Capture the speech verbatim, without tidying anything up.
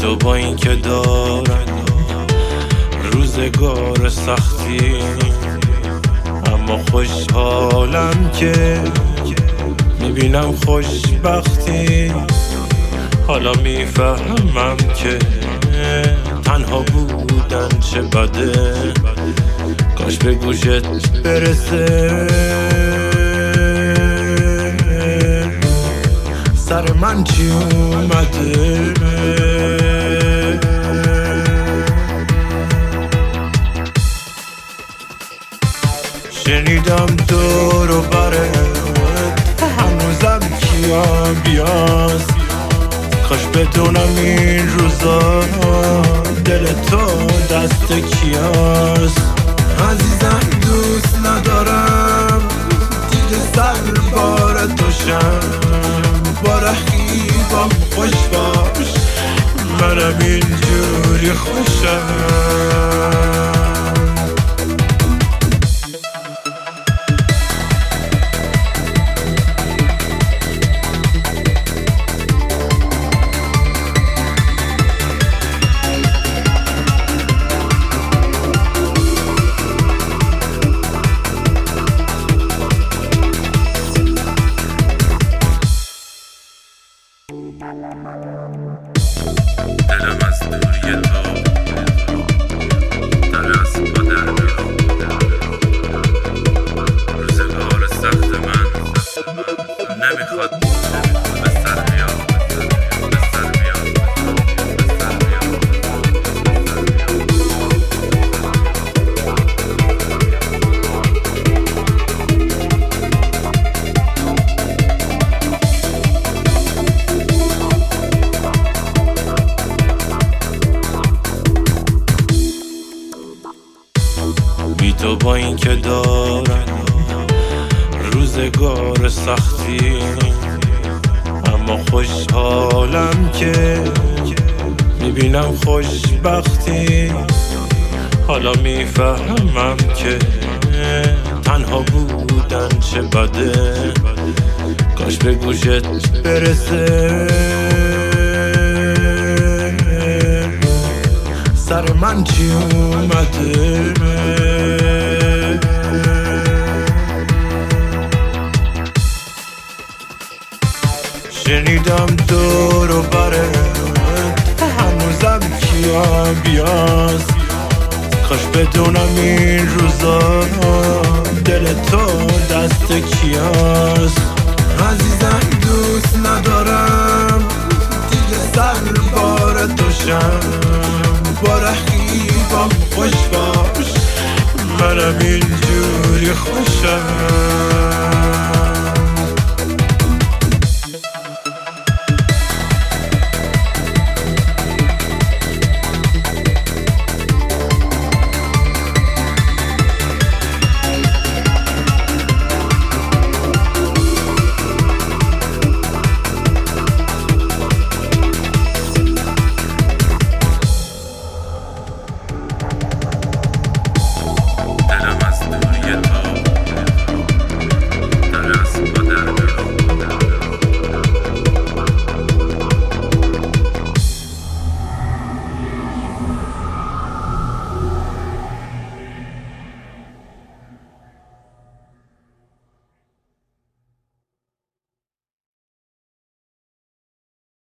تو با این که دارن روزگار سختی، اما خوشحالم که میبینم خوشبختی. حالا میفهمم که تنها بودن چه بده، کاش به گوشت برسه سر من چی اومده. شنیدم دور و برت هنوزم کیا بیاست، کاش بدونم این روزا دل تو دست کیاست. عزیزم دوست ندارم دیگه سر بار توشم، با رقیبم خوش باش منم اینجوری خوشم. دلم از دوری تو در از پا در روزگار سخت من نمیخواد به سر بیاد، به سر بیاد، به سر بیاد. بی تو با این که دارن روزگار سختی، اما خوشحالم که میبینم خوشبختی. حالا میفهمم که تنها بودن چه بده، کاش به گوشت برسه سر من چی اومده. شنیدم دور و برت هنوزم کیا بیاست، کاش بدونم این روزا دل تو دست کیاست. عزیزم دوست ندارم دیگه سر بار توشم، با رقیبم خوش باش منم اینجوری خوشم.